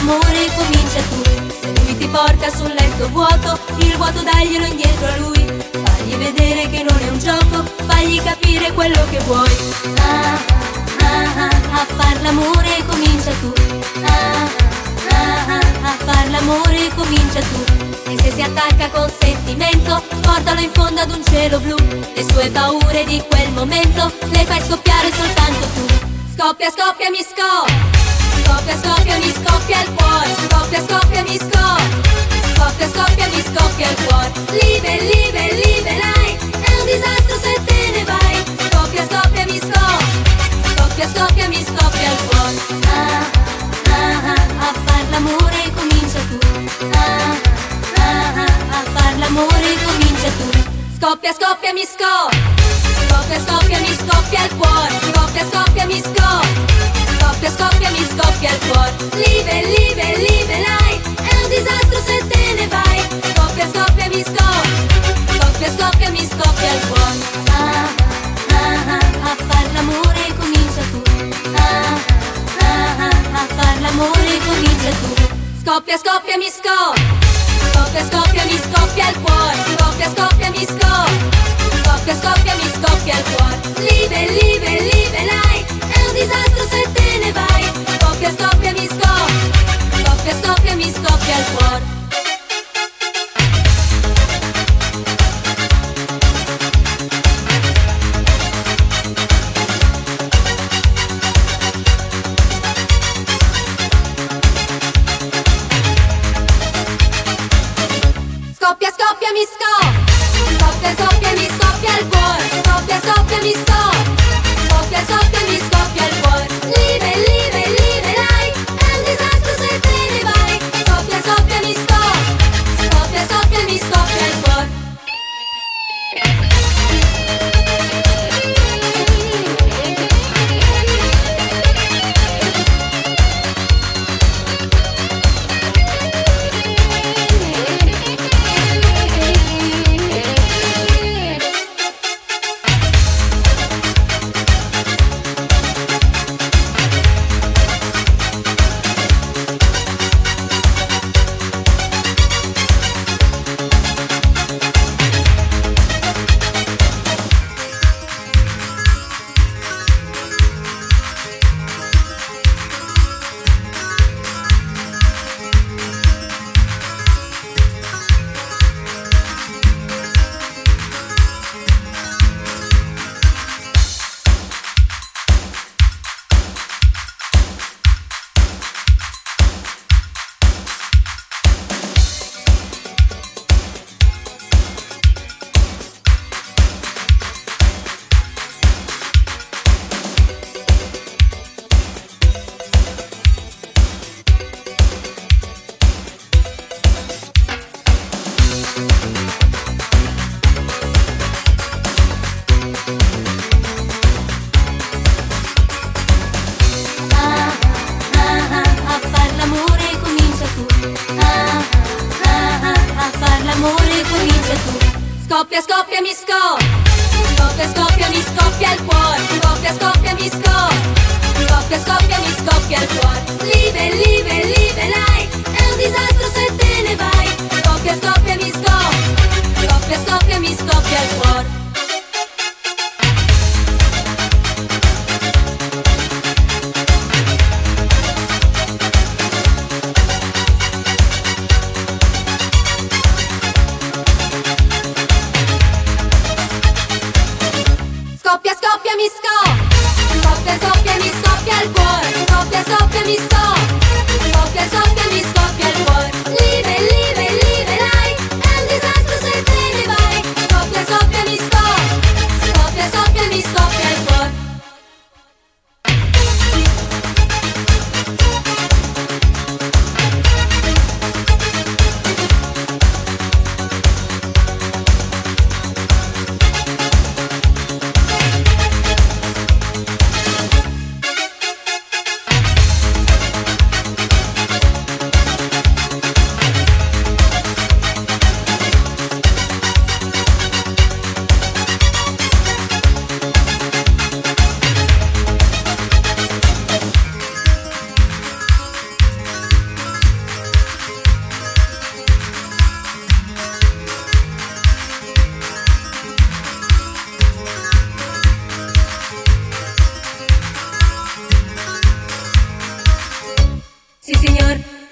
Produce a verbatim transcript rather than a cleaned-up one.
l'amore comincia tu. Se lui ti porta sul letto vuoto, il vuoto daglielo indietro a lui. Fagli vedere che non è un gioco, fagli capire quello che vuoi. Ah, ah, ah, a far l'amore comincia tu. Ah, ah, ah, a far l'amore comincia tu. E se si attacca con sentimento, portalo in fondo ad un cielo blu. Le sue paure di quel momento le fai scoppiare soltanto tu. Scoppia, scoppia, mi scoppia. Scoppia, scoppia, mi scoppia il cuore. Scoppia, scoppia, mi scoppia. Scoppia, scoppia, mi scoppia il cuore. Live, live, live, lei. È un disastro se te ne vai. Scoppia, scoppia, mi scoppia. Scoppia, scoppia, mi scoppia il cuore. Ah, ah, ah, a far l'amore comincia tu. Ah, ah, ah, a far l'amore comincia tu. Scoppia, scoppia, mi scoppia. Scoppia, scoppia, mi scoppia il cuore. Scoppia, scoppia, mi scoppia. Scoppia, scoppia, mi scoppia il cuore. Live, live, live, lei. È un disastro se te ne vai. Scoppia, scoppia, mi scoppia. Scoppia, scoppia, mi scoppia il cuore. Ah, ah, ah, a far l'amore comincia tu. Ah, ah, ah, a far l'amore comincia tu. Scoppia, scoppia, mi scoppia. Scoppia, scoppia, mi scoppia il cuore. Scoppia, scoppia, mi scoppia. Scoppia, scoppia, mi scoppia il cuore. Live, live, live, lei. È un disastro se te ne vai. Scoppia, scoppia, mi scoppia. Scoppia, scoppia, mi scoppia il cuore. Scoppia, scoppia, mi scoppia. Scoppia, scoppia, mi scoppia il cuore. Scoppia, scoppia, mi scoppia. Scoppia, scoppia, mi scoppia il cuore. Live, live, live, lei. È un disastro se te ne vai. Scoppia, scoppia, mi scoppia. Scoppia, scoppia, mi scoppia il cuore. Scoppia, scoppia, mi scoppia. Scoppia, scoppia, mi scoppia il cuore. Scoppia, scoppia, mi scoppia. Scoppia, scoppia, mi scoppia il cuore. Live, live, live, lei. È un disastro se te ne vai. Scoppia, scoppia, mi scoppia. Scoppia, scoppia, mi scoppia il cuore. Scoppia, scoppia, mi scoppia. Scoppia, scoppia, mi scoppia il cuore. Scoppia, scoppia, mi scoppia. Junior.